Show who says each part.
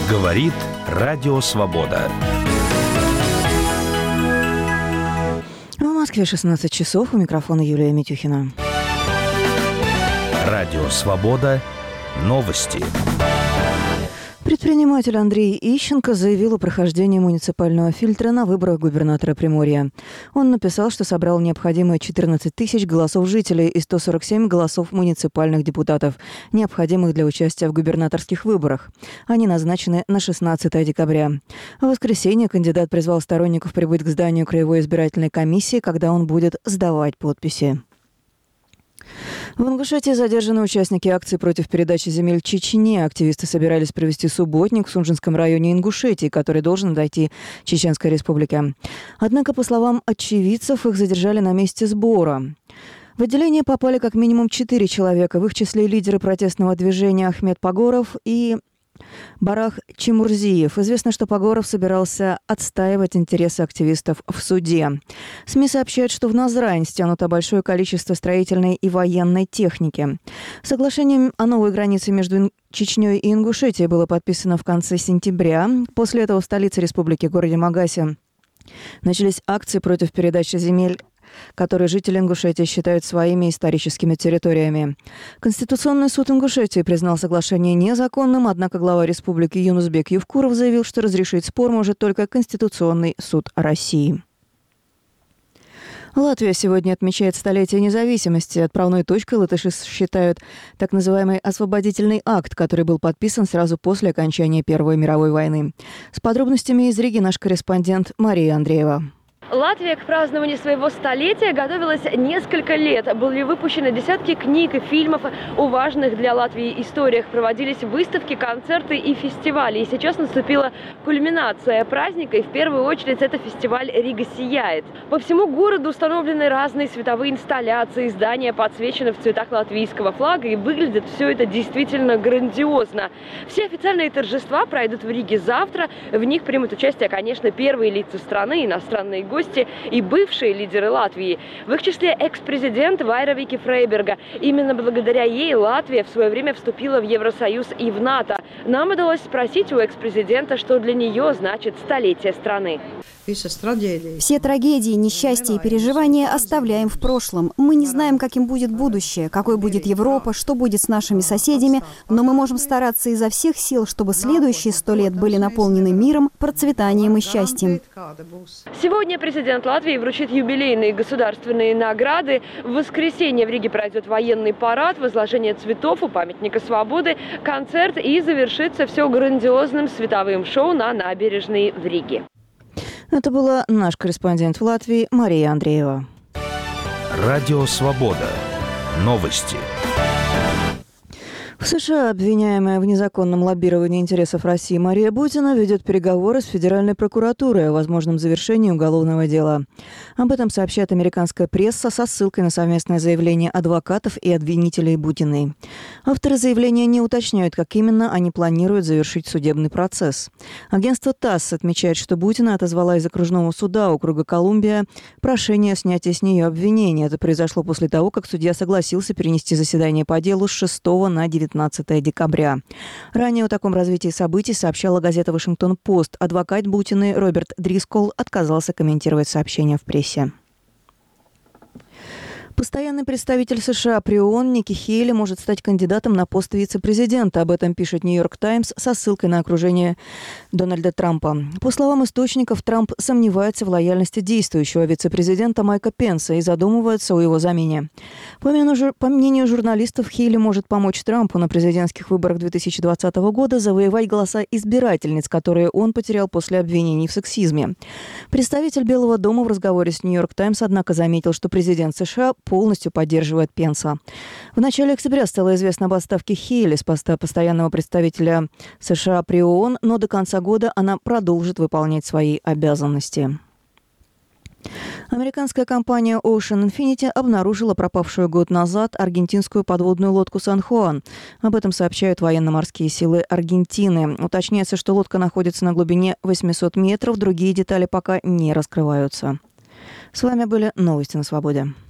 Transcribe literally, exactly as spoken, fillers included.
Speaker 1: Говорит Радио Свобода.
Speaker 2: В Москве шестнадцать часов. У микрофона Юлия Митюхина.
Speaker 1: Радио Свобода. Новости.
Speaker 2: Предприниматель Андрей Ищенко заявил о прохождении муниципального фильтра на выборах губернатора Приморья. Он написал, что собрал необходимые четырнадцать тысяч голосов жителей и сто сорок семь голосов муниципальных депутатов, необходимых для участия в губернаторских выборах. Они назначены на шестнадцатое декабря. В воскресенье кандидат призвал сторонников прибыть к зданию Краевой избирательной комиссии, когда он будет сдавать подписи. В Ингушетии задержаны участники акции против передачи земель Чечне. Активисты собирались провести субботник в Сунжинском районе Ингушетии, который должен дойти Чеченской республике. Однако, по словам очевидцев, их задержали на месте сбора. В отделение попали как минимум четыре человека, в их числе лидеры протестного движения Ахмед Пагоров и Барах Чемурзиев. Известно, что Пагоров собирался отстаивать интересы активистов в суде. СМИ сообщают, что в Назрань стянуто большое количество строительной и военной техники. Соглашение о новой границе между Чечней и Ингушетией было подписано в конце сентября. После этого в столице республики, городе Магасе, начались акции против передачи земель, которые жители Ингушетии считают своими историческими территориями. Конституционный суд Ингушетии признал соглашение незаконным, однако глава республики Юнусбек Евкуров заявил, что разрешить спор может только Конституционный суд России. Латвия сегодня отмечает столетие независимости. Отправной точкой латыши считают так называемый освободительный акт, который был подписан сразу после окончания Первой мировой войны. С подробностями из Риги наш корреспондент Мария Андреева.
Speaker 3: Латвия к празднованию своего столетия готовилась несколько лет. Были выпущены десятки книг и фильмов о важных для Латвии историях. Проводились выставки, концерты и фестивали. И сейчас наступила кульминация праздника. И в первую очередь это фестиваль «Рига сияет». По всему городу установлены разные световые инсталляции. Здания подсвечены в цветах латвийского флага. И выглядит все это действительно грандиозно. Все официальные торжества пройдут в Риге завтра. В них примут участие, конечно, первые лица страны, иностранные гости и бывшие лидеры Латвии. В их числе экс-президент Вайра Вики Фрейберга. Именно благодаря ей Латвия в свое время вступила в Евросоюз и в НАТО. Нам удалось спросить у экс-президента, что для нее значит столетие страны.
Speaker 4: Все трагедии, несчастья и переживания оставляем в прошлом. Мы не знаем, каким будет будущее, какой будет Европа, что будет с нашими соседями, но мы можем стараться изо всех сил, чтобы следующие сто лет были наполнены миром, процветанием и счастьем.
Speaker 3: Сегодня президент Латвии вручит юбилейные государственные награды. В воскресенье в Риге пройдет военный парад, возложение цветов у памятника Свободы, концерт и завершится все грандиозным световым шоу на набережной в Риге.
Speaker 2: Это была наш корреспондент в Латвии Мария Андреева.
Speaker 1: Радио Свобода. Новости.
Speaker 2: В США обвиняемая в незаконном лоббировании интересов России Мария Бутина ведет переговоры с Федеральной прокуратурой о возможном завершении уголовного дела. Об этом сообщает американская пресса со ссылкой на совместное заявление адвокатов и обвинителей Бутиной. Авторы заявления не уточняют, как именно они планируют завершить судебный процесс. Агентство ТАСС отмечает, что Бутина отозвала из окружного суда округа Колумбия прошение о снятии с нее обвинений. Это произошло после того, как судья согласился перенести заседание по делу с шестого на девятнадцатое декабря. Ранее о таком развитии событий сообщала газета «Вашингтон-Пост». Адвокат Бутины Роберт Дрискол отказался комментировать сообщения в прессе. Постоянный представитель США при ООН Ники Хейли может стать кандидатом на пост вице-президента. Об этом пишет «Нью-Йорк Таймс» со ссылкой на окружение Дональда Трампа. По словам источников, Трамп сомневается в лояльности действующего вице-президента Майка Пенса и задумывается о его замене. По мнению журналистов, Хейли может помочь Трампу на президентских выборах две тысячи двадцатого года завоевать голоса избирательниц, которые он потерял после обвинений в сексизме. Представитель Белого дома в разговоре с «Нью-Йорк Таймс», однако, заметил, что президент США полностью поддерживает Пенса. В начале октября стало известно об отставке Хейли с поста постоянного представителя США при ООН, но до конца года она продолжит выполнять свои обязанности. Американская компания Ocean Infinity обнаружила пропавшую год назад аргентинскую подводную лодку «Сан-Хуан». Об этом сообщают военно-морские силы Аргентины. Уточняется, что лодка находится на глубине восемьсот метров, другие детали пока не раскрываются. С вами были новости на Свободе.